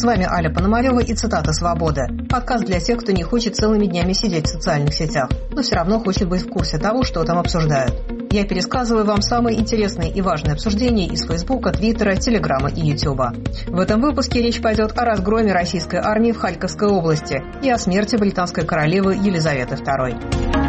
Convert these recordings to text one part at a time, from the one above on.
вами Аля Пономарева и цитата «Свободы». Подкаст для тех, кто не хочет целыми днями сидеть в социальных сетях, но все равно хочет быть в курсе того, что там обсуждают. Я пересказываю вам самые интересные и важные обсуждения из Фейсбука, Твиттера, Телеграма и Ютуба. В этом выпуске речь пойдет о разгроме российской армии в Харьковской области и о смерти британской королевы Елизаветы II.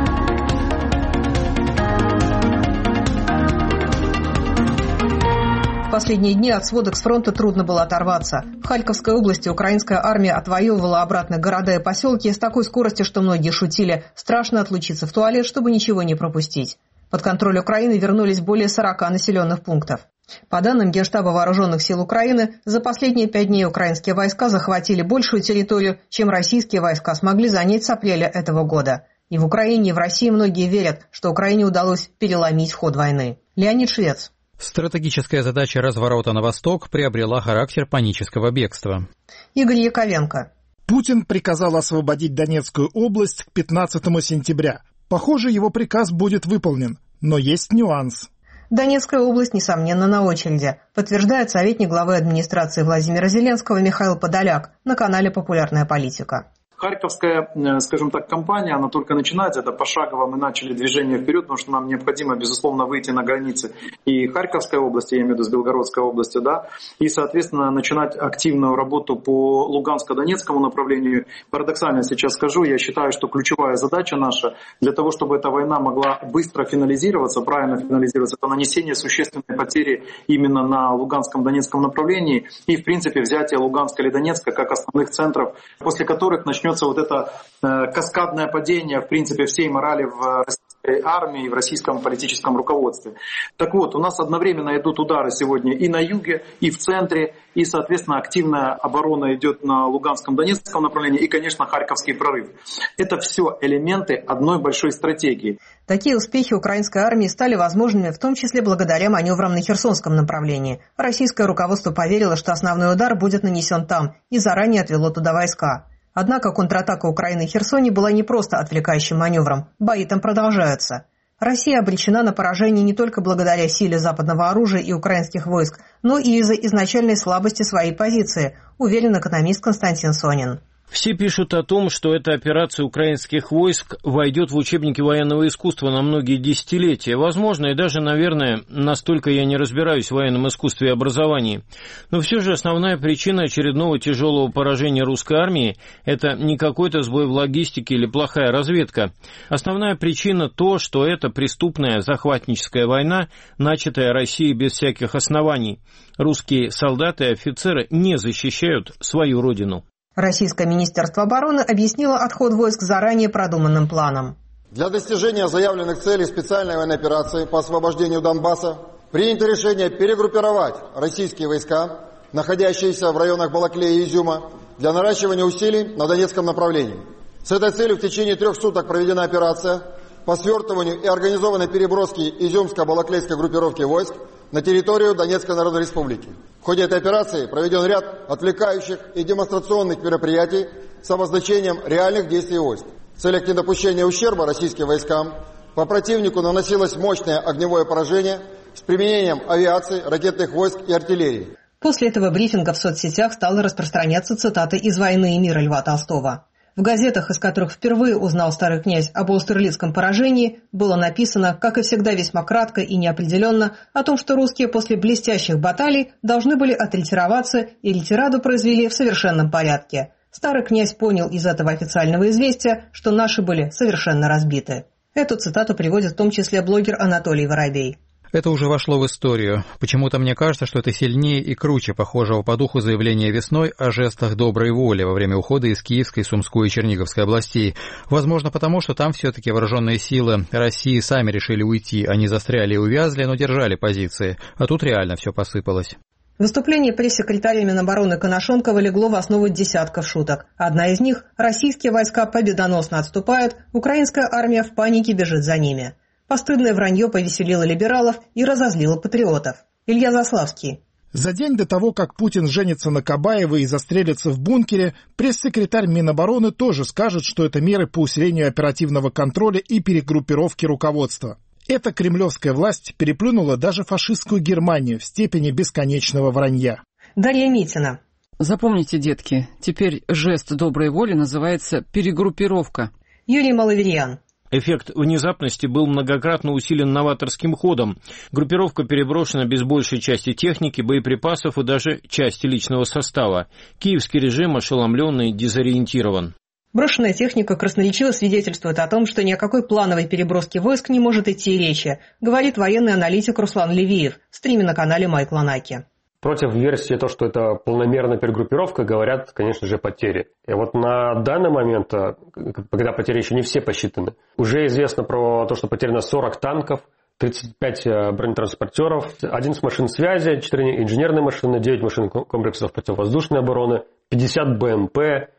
В последние дни от сводок с фронта трудно было оторваться. В Харьковской области украинская армия отвоевывала обратно города и поселки с такой скоростью, что многие шутили: страшно отлучиться в туалет, чтобы ничего не пропустить. Под контроль Украины вернулись более 40 населенных пунктов. По данным Генштаба Вооруженных сил Украины, за последние 5 дней украинские войска захватили большую территорию, чем российские войска смогли занять с апреля этого года. И в Украине, и в России многие верят, что Украине удалось переломить ход войны. Леонид Швец. Стратегическая задача разворота на восток приобрела характер панического бегства. Игорь Яковенко. Путин приказал освободить Донецкую область к 15 сентября. Похоже, его приказ будет выполнен, но есть нюанс. Донецкая область, несомненно, на очереди, подтверждает советник главы администрации Владимира Зеленского Михаил Подоляк на канале «Популярная политика». Харьковская, скажем так, кампания, она только начинается, это пошагово мы начали движение вперед, потому что нам необходимо, безусловно, выйти на границы и Харьковской области, я имею в виду с Белгородской областью, да, и, соответственно, начинать активную работу по Луганско-Донецкому направлению. Парадоксально сейчас скажу, я считаю, что ключевая задача наша для того, чтобы эта война могла быстро финализироваться, правильно финализироваться, это нанесение существенной потери именно на Луганском Донецком направлении и, в принципе, взятие Луганска или Донецка как основных центров, после которых начнется вот это каскадное падение, в принципе, всей морали в российской армии и в российском политическом руководстве. Так вот, у нас одновременно идут удары сегодня и на юге, и в центре, и, соответственно, активная оборона идет на Луганском, Донецком направлении и, конечно, Харьковский прорыв. Это все элементы одной большой стратегии. Такие успехи украинской армии стали возможными в том числе благодаря маневрам на Херсонском направлении. Российское руководство поверило, что основной удар будет нанесен там, и заранее отвело туда войска. Однако контратака Украины в Херсоне была не просто отвлекающим маневром, бои там продолжаются. Россия обречена на поражение не только благодаря силе западного оружия и украинских войск, но и из-за изначальной слабости своей позиции, уверен экономист Константин Сонин. Все пишут о том, что эта операция украинских войск войдет в учебники военного искусства на многие десятилетия. Возможно, и даже, наверное, настолько я не разбираюсь в военном искусстве и образовании. Но все же основная причина очередного тяжелого поражения русской армии – это не какой-то сбой в логистике или плохая разведка. Основная причина то, что это преступная захватническая война, начатая Россией без всяких оснований. Русские солдаты и офицеры не защищают свою родину. Российское министерство обороны объяснило отход войск заранее продуманным планом. Для достижения заявленных целей специальной военной операции по освобождению Донбасса принято решение перегруппировать российские войска, находящиеся в районах Балаклеи и Изюма, для наращивания усилий на Донецком направлении. С этой целью в течение 3 суток проведена операция по свертыванию и организованной переброске изюмско-балаклейской группировки войск на территорию Донецкой Народной Республики. В ходе этой операции проведен ряд отвлекающих и демонстрационных мероприятий с обозначением реальных действий войск. В целях недопущения ущерба российским войскам по противнику наносилось мощное огневое поражение с применением авиации, ракетных войск и артиллерии. После этого брифинга в соцсетях стала распространяться цитата из «Войны и мира» Льва Толстого. В газетах, из которых впервые узнал старый князь об Аустерлицком поражении, было написано, как и всегда весьма кратко и неопределенно, о том, что русские после блестящих баталий должны были отретироваться и ретираду произвели в совершенном порядке. Старый князь понял из этого официального известия, что наши были совершенно разбиты. Эту цитату приводит в том числе блогер Анатолий Воробей. Это уже вошло в историю. Почему-то мне кажется, что это сильнее и круче похожего по духу заявления весной о жестах доброй воли во время ухода из Киевской, Сумской и Черниговской областей. Возможно, потому что там все-таки вооруженные силы России сами решили уйти. Они застряли и увязли, но держали позиции. А тут реально все посыпалось. Выступление пресс-секретаря Минобороны Коношенкова легло в основу десятков шуток. Одна из них – российские войска победоносно отступают, украинская армия в панике бежит за ними. Постыдное вранье повеселило либералов и разозлило патриотов. Илья Заславский. За день до того, как Путин женится на Кабаевой и застрелится в бункере, пресс-секретарь Минобороны тоже скажет, что это меры по усилению оперативного контроля и перегруппировки руководства. Эта кремлевская власть переплюнула даже фашистскую Германию в степени бесконечного вранья. Дарья Митина. Запомните, детки, теперь жест доброй воли называется перегруппировка. Юрий Малаверьян. Эффект внезапности был многократно усилен новаторским ходом. Группировка переброшена без большей части техники, боеприпасов и даже части личного состава. Киевский режим ошеломлен и дезориентирован. Брошенная техника красноречиво свидетельствует о том, что ни о какой плановой переброске войск не может идти речи, говорит военный аналитик Руслан Левиев в стриме на канале Майкл Анаки. Против версии то, что это полномерная перегруппировка, говорят, конечно же, потери. И вот на данный момент, когда потери еще не все посчитаны, уже известно про то, что потеряно 40 танков, 35 бронетранспортеров, 11 машин связи, 4 инженерные машины, 9 машин комплексов противовоздушной обороны, 50 БМП,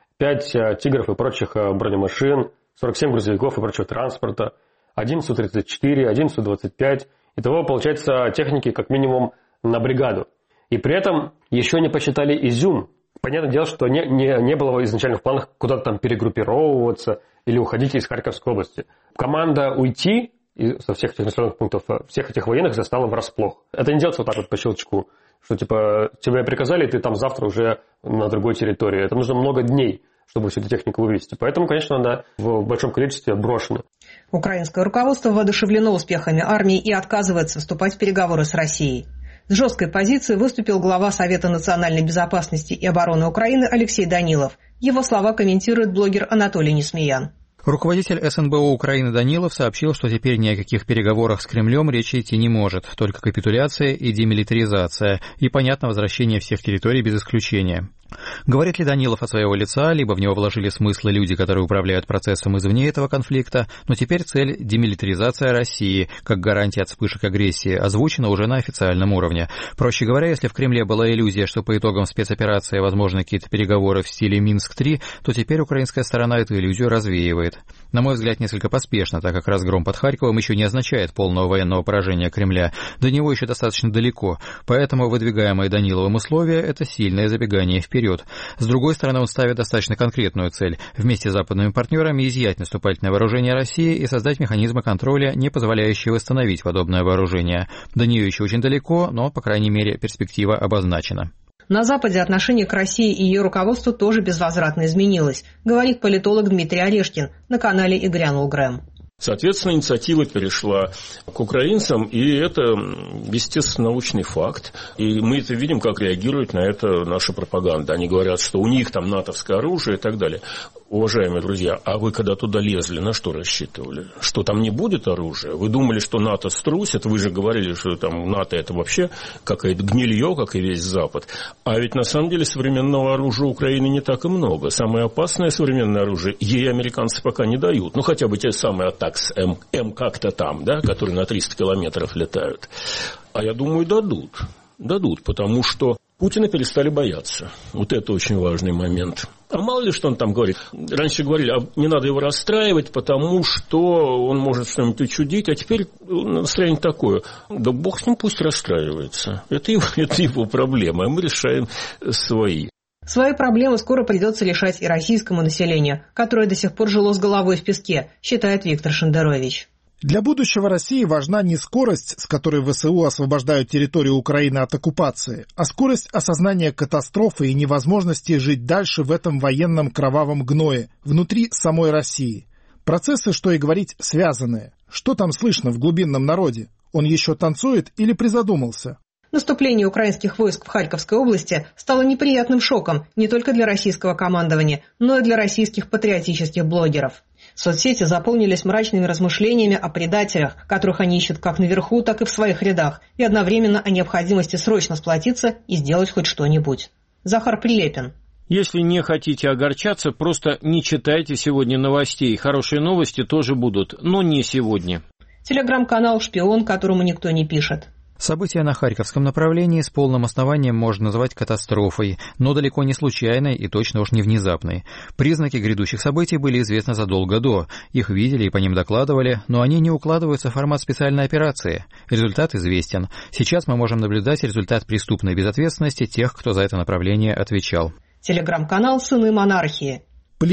5 «Тигров» и прочих бронемашин, 47 грузовиков и прочего транспорта, 1 Су-34, 1 Су-25. Итого получается техники как минимум на бригаду. И при этом еще не посчитали Изюм. Понятное дело, что не было изначально в планах куда-то там перегруппировываться или уходить из Харьковской области. Команда уйти со всех этих населенных пунктов, всех этих военных застала врасплох. Это не делается вот так вот по щелчку, что типа тебе приказали, и ты там завтра уже на другой территории. Это нужно много дней, чтобы всю эту технику вывести. Поэтому, конечно, она в большом количестве брошена. Украинское руководство воодушевлено успехами армии и отказывается вступать в переговоры с Россией. С жесткой позицией выступил глава Совета национальной безопасности и обороны Украины Алексей Данилов. Его слова комментирует блогер Анатолий Несмеян. Руководитель СНБО Украины Данилов сообщил, что теперь ни о каких переговорах с Кремлем речи идти не может, только капитуляция и демилитаризация, и, понятно, возвращение всех территорий без исключения. Говорит ли Данилов от своего лица, либо в него вложили смыслы люди, которые управляют процессом извне этого конфликта, но теперь цель демилитаризация России, как гарантия от вспышек агрессии, озвучена уже на официальном уровне. Проще говоря, если в Кремле была иллюзия, что по итогам спецоперации возможны какие-то переговоры в стиле Минск-3, то теперь украинская сторона эту иллюзию развеивает. На мой взгляд, несколько поспешно, так как разгром под Харьковом еще не означает полного военного поражения Кремля. До него еще достаточно далеко, поэтому выдвигаемые Даниловым условия – это сильное забегание вперед. С другой стороны, он ставит достаточно конкретную цель – вместе с западными партнерами изъять наступательное вооружение России и создать механизмы контроля, не позволяющие восстановить подобное вооружение. До нее еще очень далеко, но, по крайней мере, перспектива обозначена. На Западе отношение к России и ее руководству тоже безвозвратно изменилось, говорит политолог Дмитрий Орешкин на канале «И грянул Грэм». Соответственно, инициатива перешла к украинцам, и это, естественно, научный факт. И мы это видим, как реагирует на это наша пропаганда. Они говорят, что у них там натовское оружие и так далее. Уважаемые друзья, а вы когда туда лезли, на что рассчитывали? Что там не будет оружия? Вы думали, что НАТО струсит? Вы же говорили, что там НАТО это вообще какое-то гнилье, как и весь Запад. А ведь на самом деле современного оружия Украины не так и много. Самое опасное современное оружие ей американцы пока не дают. Ну, хотя бы те самые атакс М как-то там, да, которые на 300 километров летают. А я думаю, дадут. Дадут, потому что Путина перестали бояться. Вот это очень важный момент. А мало ли, что он там говорит. Раньше говорили, не надо его расстраивать, потому что он может что-нибудь учудить. А теперь настроение такое. Да бог с ним, пусть расстраивается. Это его проблема, а мы решаем свои. Свои проблемы скоро придется решать и российскому населению, которое до сих пор жило с головой в песке, считает Виктор Шендерович. Для будущего России важна не скорость, с которой ВСУ освобождают территорию Украины от оккупации, а скорость осознания катастрофы и невозможности жить дальше в этом военном кровавом гное, внутри самой России. Процессы, что и говорить, связанные. Что там слышно в глубинном народе? Он еще танцует или призадумался? Наступление украинских войск в Харьковской области стало неприятным шоком не только для российского командования, но и для российских патриотических блогеров. Соцсети заполнились мрачными размышлениями о предателях, которых они ищут как наверху, так и в своих рядах, и одновременно о необходимости срочно сплотиться и сделать хоть что-нибудь. Захар Прилепин. Если не хотите огорчаться, просто не читайте сегодня новостей. Хорошие новости тоже будут, но не сегодня. Телеграм-канал «Шпион», которому никто не пишет. События на Харьковском направлении с полным основанием можно назвать катастрофой, но далеко не случайной и точно уж не внезапной. Признаки грядущих событий были известны задолго до. Их видели и по ним докладывали, но они не укладываются в формат специальной операции. Результат известен. Сейчас мы можем наблюдать результат преступной безответственности тех, кто за это направление отвечал. Телеграм-канал «Сыны монархии».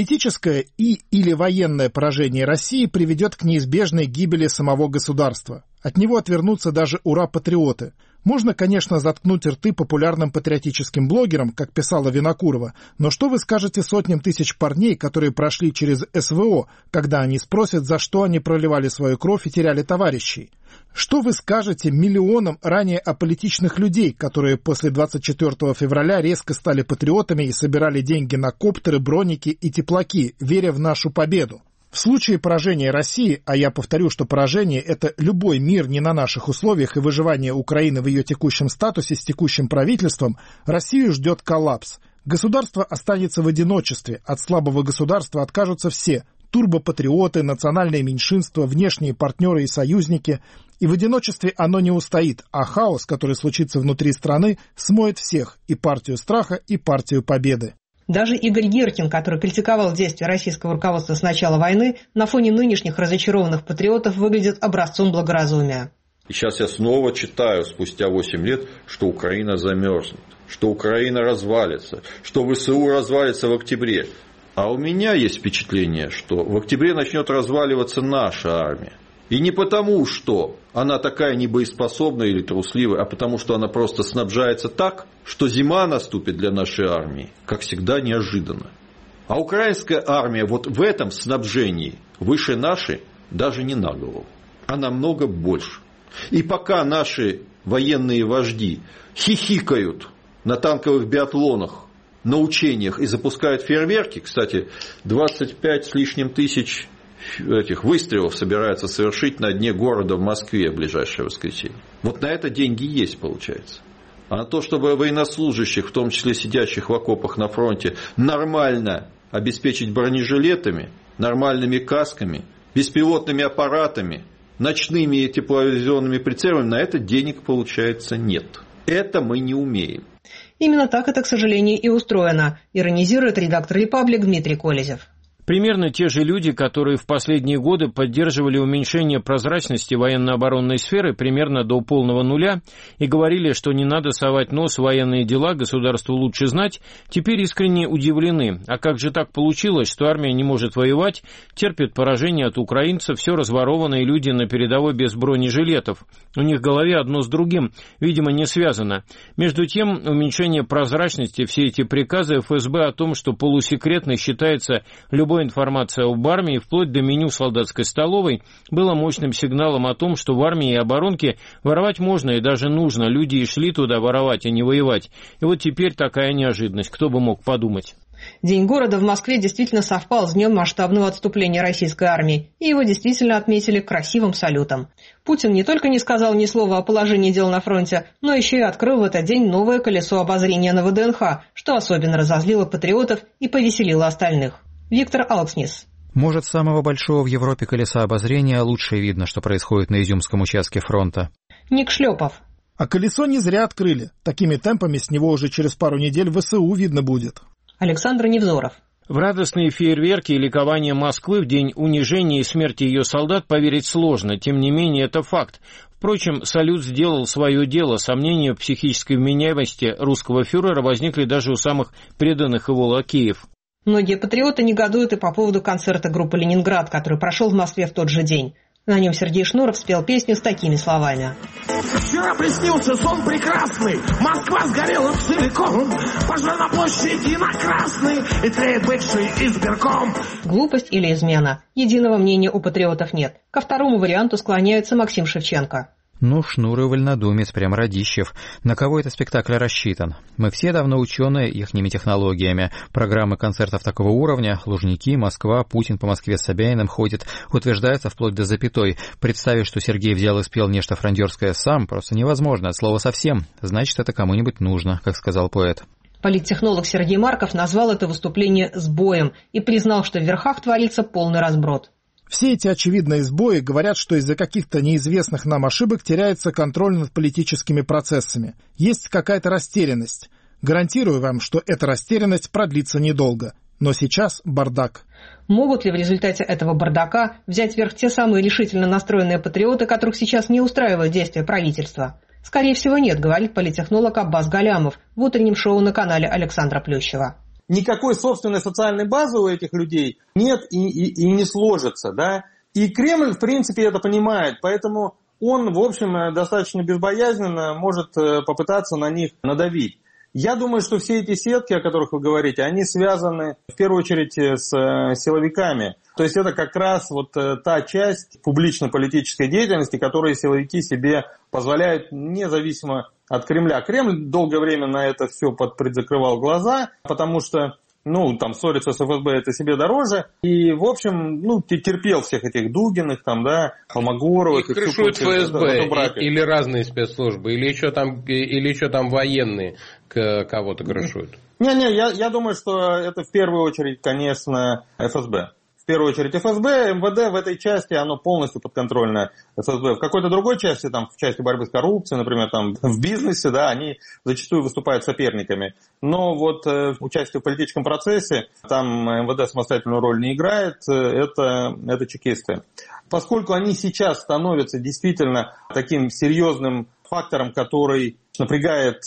Политическое или военное поражение России приведет к неизбежной гибели самого государства. От него отвернутся даже ура-патриоты. Можно, конечно, заткнуть рты популярным патриотическим блогерам, как писала Винокурова, но что вы скажете сотням тысяч парней, которые прошли через СВО, когда они спросят, за что они проливали свою кровь и теряли товарищей? Что вы скажете миллионам ранее аполитичных людей, которые после 24 февраля резко стали патриотами и собирали деньги на коптеры, броники и теплаки, веря в нашу победу? В случае поражения России, а я повторю, что поражение – это любой мир не на наших условиях и выживание Украины в ее текущем статусе с текущим правительством, Россию ждет коллапс. Государство останется в одиночестве, от слабого государства откажутся все – турбопатриоты, национальные меньшинства, внешние партнеры и союзники. И в одиночестве оно не устоит, а хаос, который случится внутри страны, смоет всех – и партию страха, и партию победы. Даже Игорь Гиркин, который критиковал действия российского руководства с начала войны, на фоне нынешних разочарованных патриотов выглядит образцом благоразумия. И сейчас я снова читаю, спустя 8 лет, что Украина замерзнет, что Украина развалится, что ВСУ развалится в октябре. А у меня есть впечатление, что в октябре начнет разваливаться наша армия. И не потому, что она такая небоеспособная или трусливая, а потому, что она просто снабжается так, что зима наступит для нашей армии, как всегда, неожиданно. А украинская армия вот в этом снабжении выше нашей даже не на голову, а намного больше. И пока наши военные вожди хихикают на танковых биатлонах, на учениях и запускают фейерверки, кстати, 25 с лишним тысяч этих выстрелов собираются совершить на дне города в Москве в ближайшее воскресенье. Вот на это деньги есть, получается. А на то, чтобы военнослужащих, в том числе сидящих в окопах на фронте, нормально обеспечить бронежилетами, нормальными касками, беспилотными аппаратами, ночными и тепловизионными прицелами, на это денег, получается, нет. Это мы не умеем. Именно так это, к сожалению, и устроено, иронизирует редактор «Репаблик» Дмитрий Колезев. Примерно те же люди, которые в последние годы поддерживали уменьшение прозрачности военно-оборонной сферы примерно до полного нуля и говорили, что не надо совать нос в военные дела, государству лучше знать, теперь искренне удивлены. А как же так получилось, что армия не может воевать, терпит поражение от украинцев, все разворованные люди на передовой без бронежилетов? У них в голове одно с другим, видимо, не связано. Между тем, уменьшение прозрачности, все эти приказы ФСБ о том, что полусекретной считается любой информация об армии, вплоть до меню солдатской столовой, было мощным сигналом о том, что в армии и оборонке воровать можно и даже нужно. Люди и шли туда воровать, а не воевать. И вот теперь такая неожиданность. Кто бы мог подумать? День города в Москве действительно совпал с днем масштабного отступления российской армии, и его действительно отметили красивым салютом. Путин не только не сказал ни слова о положении дел на фронте, но еще и открыл в этот день новое колесо обозрения на ВДНХ, что особенно разозлило патриотов и повеселило остальных. Виктор Алкснис. Может, с самого большого в Европе колеса обозрения лучше видно, что происходит на Изюмском участке фронта. Ник Шлепов. А колесо не зря открыли. Такими темпами с него уже через пару недель ВСУ видно будет. Александр Невзоров. В радостные фейерверки и ликование Москвы в день унижения и смерти ее солдат поверить сложно, тем не менее это факт. Впрочем, салют сделал свое дело, сомнения в психической вменяемости русского фюрера возникли даже у самых преданных его лакеев. Многие патриоты негодуют и по поводу концерта группы «Ленинград», который прошел в Москве в тот же день. На нем Сергей Шнуров спел песню с такими словами. Вчера приснился сон прекрасный, Москва сгорела целиком, пожар на площади на Красной и тлеет бывший избирком. Глупость или измена? Единого мнения у патриотов нет. Ко второму варианту склоняется Максим Шевченко. Ну, Шнур и вольнодумец, прям Радищев. На кого этот спектакль рассчитан? Мы все давно ученые ихними технологиями. Программы концертов такого уровня, Лужники, Москва, Путин по Москве с Собяниным ходит, утверждается вплоть до запятой. Представить, что Сергей взял и спел нечто фрондерское сам, просто невозможно, от слова совсем. Значит, это кому-нибудь нужно, как сказал поэт. Политтехнолог Сергей Марков назвал это выступление «сбоем» и признал, что в верхах творится полный разброд. Все эти очевидные сбои говорят, что из-за каких-то неизвестных нам ошибок теряется контроль над политическими процессами. Есть какая-то растерянность. Гарантирую вам, что эта растерянность продлится недолго. Но сейчас бардак. Могут ли в результате этого бардака взять верх те самые решительно настроенные патриоты, которых сейчас не устраивают действия правительства? Скорее всего нет, говорит политтехнолог Аббас Галямов в утреннем шоу на канале Александра Плющева. Никакой собственной социальной базы у этих людей нет и не сложится, да. И Кремль, в принципе, это понимает, поэтому он, в общем, достаточно безбоязненно может попытаться на них надавить. Я думаю, что все эти сетки, о которых вы говорите, они связаны в первую очередь с силовиками. То есть это как раз вот та часть публично-политической деятельности, которую силовики себе позволяют независимо от Кремля. Кремль долгое время на это все предзакрывал глаза, потому что там ссориться с ФСБ это себе дороже. И, в общем, терпел всех этих Дугиных, Холмогоровых. Их крышуют ФСБ или разные спецслужбы, или еще там военные кого-то крышуют. Я думаю, что это в первую очередь, конечно, ФСБ. В первую очередь ФСБ, МВД в этой части, оно полностью подконтрольно ФСБ. В какой-то другой части, в части борьбы с коррупцией, например, в бизнесе, они зачастую выступают соперниками. Но вот участие в политическом процессе, там МВД самостоятельную роль не играет, это чекисты. Поскольку они сейчас становятся действительно таким серьезным фактором, который напрягает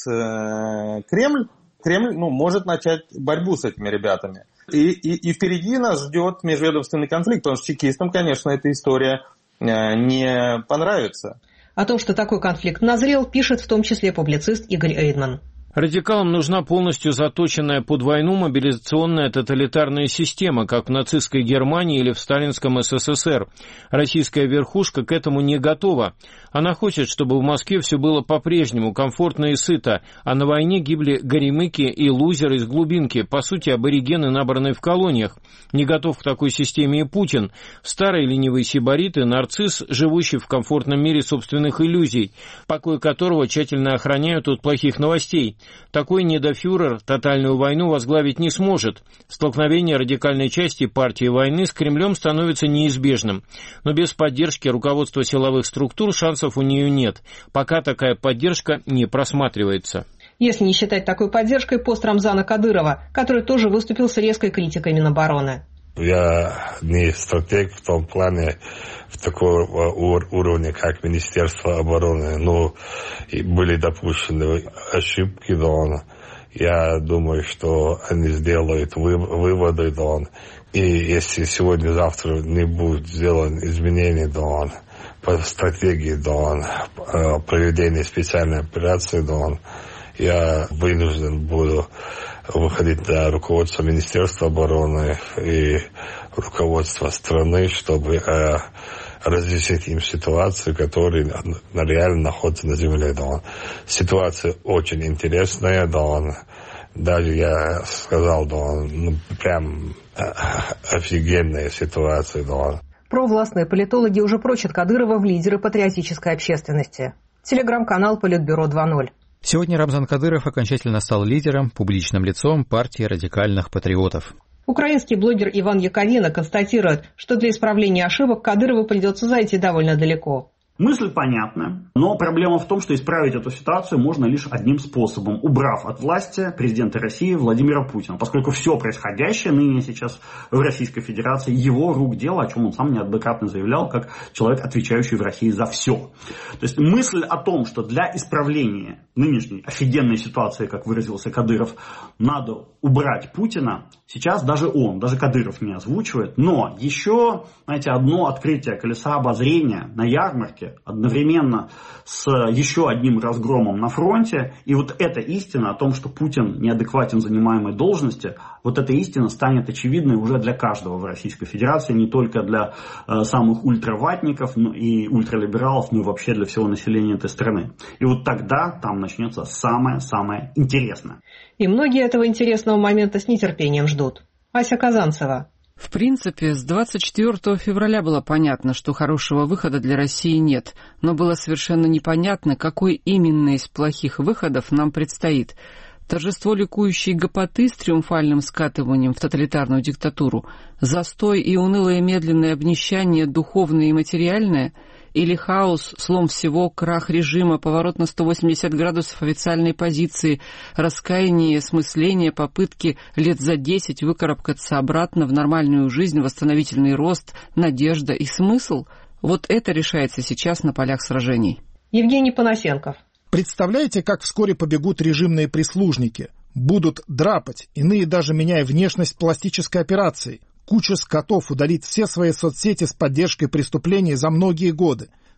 Кремль может начать борьбу с этими ребятами. И впереди нас ждет межведомственный конфликт, потому что чекистам, конечно, эта история не понравится. О том, что такой конфликт назрел, пишет в том числе публицист Игорь Эйдман. Радикалам нужна полностью заточенная под войну мобилизационная тоталитарная система, как в нацистской Германии или в сталинском СССР. Российская верхушка к этому не готова. Она хочет, чтобы в Москве все было по-прежнему, комфортно и сыто, а на войне гибли горемыки и лузеры из глубинки, по сути аборигены, набранные в колониях. Не готов к такой системе и Путин, старый ленивый сибарит и нарцисс, живущий в комфортном мире собственных иллюзий, покой которого тщательно охраняют от плохих новостей. Такой недофюрер тотальную войну возглавить не сможет. Столкновение радикальной части партии войны с Кремлем становится неизбежным. Но без поддержки руководства силовых структур шансов у нее нет. Пока такая поддержка не просматривается. Если не считать такой поддержкой пост Рамзана Кадырова, который тоже выступил с резкой критикой Минобороны. Я не стратег в том плане, в такого уровня, как Министерство обороны. Но были допущены ошибки, я думаю, что они сделают выводы, и если сегодня-завтра не будет сделано изменений, по стратегии, проведения специальной операции, я вынужден буду выходить на руководство Министерства обороны и руководство страны, чтобы разрешить им ситуацию, которая реально находится на земле. Ситуация очень интересная, даже я сказал, прям офигенная ситуация. Провластные политологи уже прочат Кадырова в лидеры патриотической общественности. Телеграм-канал Политбюро 2.0. Сегодня Рамзан Кадыров окончательно стал лидером, публичным лицом партии радикальных патриотов. Украинский блогер Иван Яковина констатирует, что для исправления ошибок Кадырову придется зайти довольно далеко. Мысль понятна, но проблема в том, что исправить эту ситуацию можно лишь одним способом, убрав от власти президента России Владимира Путина, поскольку все происходящее ныне сейчас в Российской Федерации его рук дело, о чем он сам неоднократно заявлял, как человек, отвечающий в России за все. То есть мысль о том, что для исправления нынешней офигенной ситуации, как выразился Кадыров, надо убрать Путина, сейчас даже Кадыров не озвучивает, но еще, одно открытие колеса обозрения на ярмарке одновременно с еще одним разгромом на фронте, и вот эта истина о том, что Путин неадекватен в занимаемой должности, вот эта истина станет очевидной уже для каждого в Российской Федерации, не только для самых ультраватников и ультралибералов, но и вообще для всего населения этой страны. И вот тогда там начнется самое-самое интересное. И многие этого интересного момента с нетерпением ждут. Ася Казанцева. В принципе, с 24 февраля было понятно, что хорошего выхода для России нет, но было совершенно непонятно, какой именно из плохих выходов нам предстоит. Торжество ликующей гопоты с триумфальным скатыванием в тоталитарную диктатуру, застой и унылое медленное обнищание духовное и материальное, или хаос, слом всего, крах режима, поворот на 180 градусов официальной позиции, раскаяние, осмысление, попытки лет за 10 выкарабкаться обратно в нормальную жизнь, восстановительный рост, надежда и смысл – вот это решается сейчас на полях сражений. Евгений Панасенков. Представляете, как вскоре побегут режимные прислужники? Будут драпать, иные даже меняя внешность пластической операцией. Куча скотов удалит все свои соцсети с поддержкой преступлений за многие годы.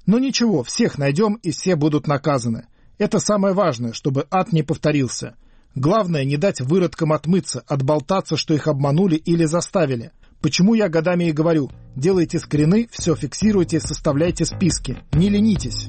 Но ничего, всех найдем и все будут наказаны. Это самое важное, чтобы ад не повторился. Главное, не дать выродкам отмыться, отболтаться, что их обманули или заставили. Почему я годами и говорю, делайте скрины, все фиксируйте, составляйте списки, не ленитесь.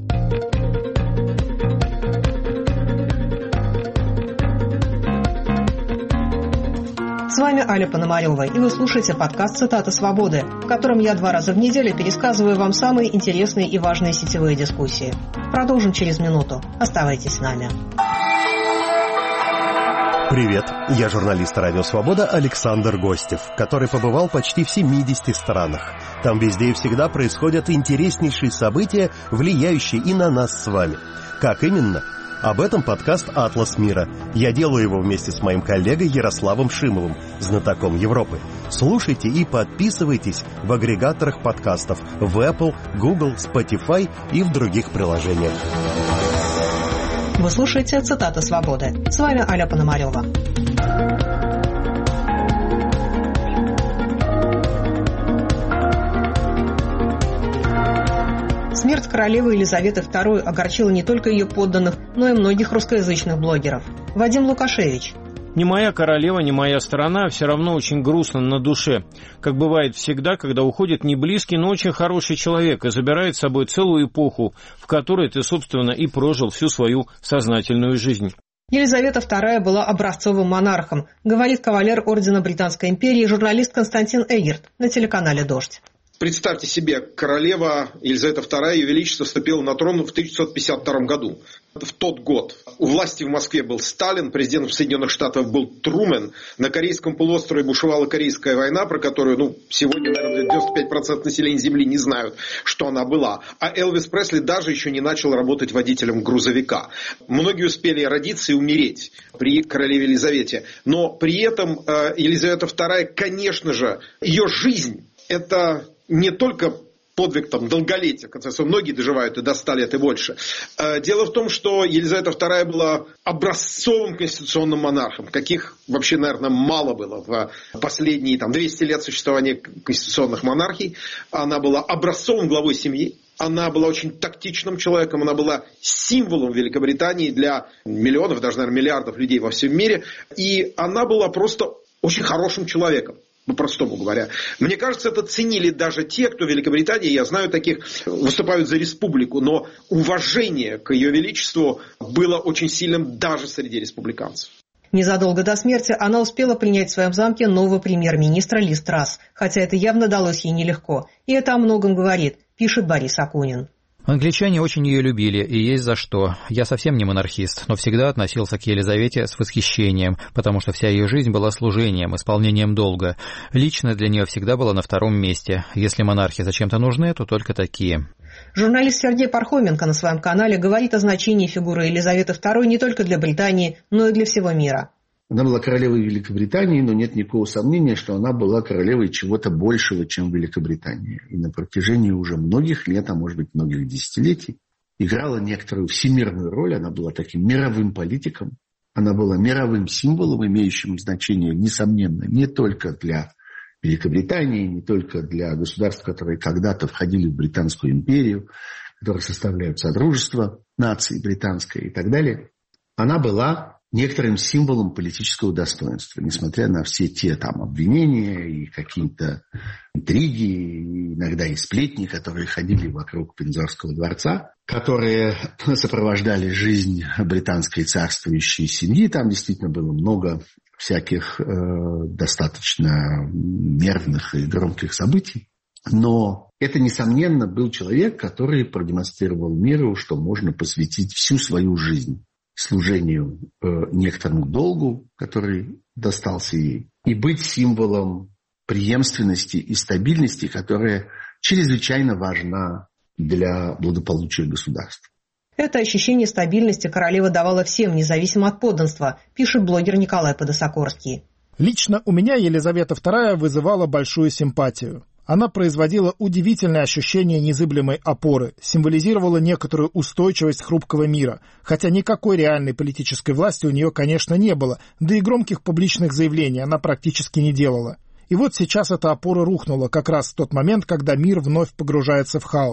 С вами Аля Пономарева, и вы слушаете подкаст «Цитата свободы», в котором я 2 раза в неделю пересказываю вам самые интересные и важные сетевые дискуссии. Продолжим через минуту. Оставайтесь с нами. Привет, я журналист «Радио Свобода» Александр Гостев, который побывал почти в 70 странах. Там везде и всегда происходят интереснейшие события, влияющие и на нас с вами. Как именно? Об этом подкаст «Атлас мира». Я делаю его вместе с моим коллегой Ярославом Шимовым, знатоком Европы. Слушайте и подписывайтесь в агрегаторах подкастов в Apple, Google, Spotify и в других приложениях. Вы слушаете «Цитата свободы». С вами Аля Пономарева. Смерть королевы Елизаветы II огорчила не только ее подданных, но и многих русскоязычных блогеров. Вадим Лукашевич. Не моя королева, не моя страна, все равно очень грустно на душе. Как бывает всегда, когда уходит не близкий, но очень хороший человек и забирает с собой целую эпоху, в которой ты, собственно, и прожил всю свою сознательную жизнь. Елизавета II была образцовым монархом, говорит кавалер ордена Британской империи журналист Константин Эгерт на телеканале «Дождь». Представьте себе, королева Елизавета II, Ее Величество, вступила на трон в 1952 году. В тот год у власти в Москве был Сталин, президентом Соединенных Штатов был Трумен. На Корейском полуострове бушевала Корейская война, про которую сегодня, наверное, 95% населения Земли не знают, что она была. А Элвис Пресли даже еще не начал работать водителем грузовика. Многие успели родиться и умереть при королеве Елизавете. Но при этом Елизавета II, конечно же, ее жизнь – это не только подвиг долголетия, в конце концов, многие доживают и до 100 лет и больше. Дело в том, что Елизавета II была образцовым конституционным монархом, каких вообще, наверное, мало было в последние 200 лет существования конституционных монархий. Она была образцовым главой семьи. Она была очень тактичным человеком, она была символом Великобритании для миллионов, даже, наверное, миллиардов людей во всем мире. И она была просто очень хорошим человеком. По-простому говоря. Мне кажется, это ценили даже те, кто в Великобритании, я знаю таких, выступают за республику, но уважение к Ее Величеству было очень сильным даже среди республиканцев. Незадолго до смерти она успела принять в своем замке нового премьер-министра Ли Трасс, хотя это явно далось ей нелегко. И это о многом говорит, пишет Борис Акунин. Англичане очень ее любили, и есть за что. Я совсем не монархист, но всегда относился к Елизавете с восхищением, потому что вся ее жизнь была служением, исполнением долга. Лично для нее всегда была на втором месте. Если монархи зачем-то нужны, то только такие. Журналист Сергей Пархоменко на своем канале говорит о значении фигуры Елизаветы II не только для Британии, но и для всего мира. Она была королевой Великобритании, но нет никакого сомнения, что она была королевой чего-то большего, чем Великобритания. И на протяжении уже многих лет, а может быть многих десятилетий, играла некоторую всемирную роль. Она была таким мировым политиком. Она была мировым символом, имеющим значение, несомненно, не только для Великобритании, не только для государств, которые когда-то входили в Британскую империю, которые составляют Содружество наций британской и так далее. Она была некоторым символом политического достоинства, несмотря на все те обвинения и какие-то интриги, и иногда и сплетни, которые ходили вокруг Виндзорского дворца, которые сопровождали жизнь британской царствующей семьи. Там действительно было много всяких достаточно нервных и громких событий. Но это, несомненно, был человек, который продемонстрировал миру, что можно посвятить всю свою жизнь служению некоторому долгу, который достался ей, и быть символом преемственности и стабильности, которая чрезвычайно важна для благополучия государства. Это ощущение стабильности королева давала всем, независимо от подданства, пишет блогер Николай Подосокорский. Лично у меня Елизавета II вызывала большую симпатию. Она производила удивительное ощущение незыблемой опоры, символизировала некоторую устойчивость хрупкого мира, хотя никакой реальной политической власти у нее, конечно, не было, да и громких публичных заявлений она практически не делала. И вот сейчас эта опора рухнула как раз в тот момент, когда мир вновь погружается в хаос.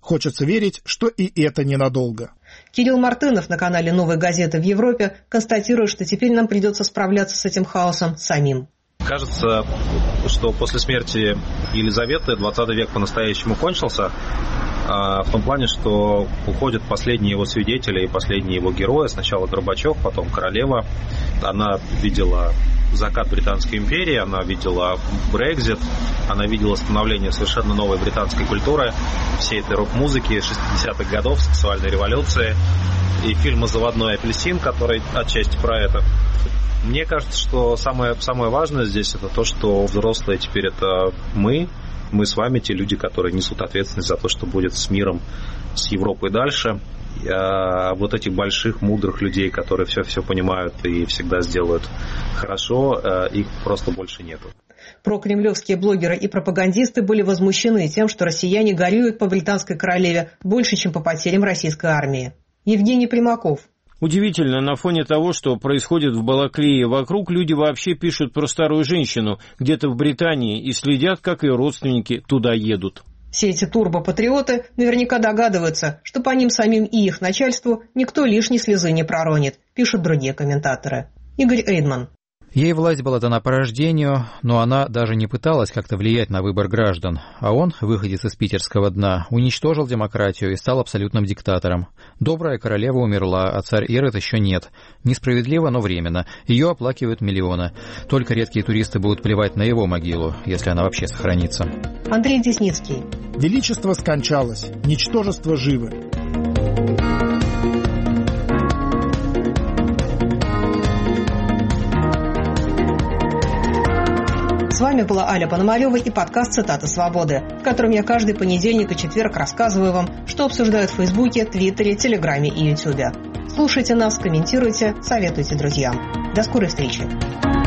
Хочется верить, что и это ненадолго. Кирилл Мартынов на канале «Новой газеты» в Европе констатирует, что теперь нам придется справляться с этим хаосом самим. Кажется, что после смерти Елизаветы 20 век по-настоящему кончился, в том плане, что уходят последние его свидетели и последние его герои. Сначала Горбачев, потом королева. Она видела закат Британской империи, она видела Брексит, она видела становление совершенно новой британской культуры, всей этой рок-музыки 60-х годов, сексуальной революции и фильма «Заводной апельсин», который отчасти про это. Мне кажется, что самое важное здесь это то, что взрослые теперь это мы с вами, те люди, которые несут ответственность за то, что будет с миром, с Европой дальше. А вот этих больших, мудрых людей, которые все понимают и всегда сделают хорошо, их просто больше нету. Прокремлевские блогеры и пропагандисты были возмущены тем, что россияне горюют по британской королеве больше, чем по потерям российской армии. Евгений Примаков. Удивительно, на фоне того, что происходит в Балаклее вокруг, люди вообще пишут про старую женщину где-то в Британии и следят, как ее родственники туда едут. Все эти турбопатриоты наверняка догадываются, что по ним самим и их начальству никто лишней слезы не проронит, пишут другие комментаторы. Игорь Эйдман. Ей власть была дана по рождению, но она даже не пыталась как-то влиять на выбор граждан. А он, выходец из питерского дна, уничтожил демократию и стал абсолютным диктатором. Добрая королева умерла, а царь Ирод еще нет. Несправедливо, но временно. Ее оплакивают миллионы. Только редкие туристы будут плевать на его могилу, если она вообще сохранится. Андрей Десницкий. Величество скончалось, ничтожество живы. С вами была Аля Пономарева и подкаст «Цитаты свободы», в котором я каждый понедельник и четверг рассказываю вам, что обсуждают в Фейсбуке, Твиттере, Телеграме и Ютубе. Слушайте нас, комментируйте, советуйте друзьям. До скорой встречи.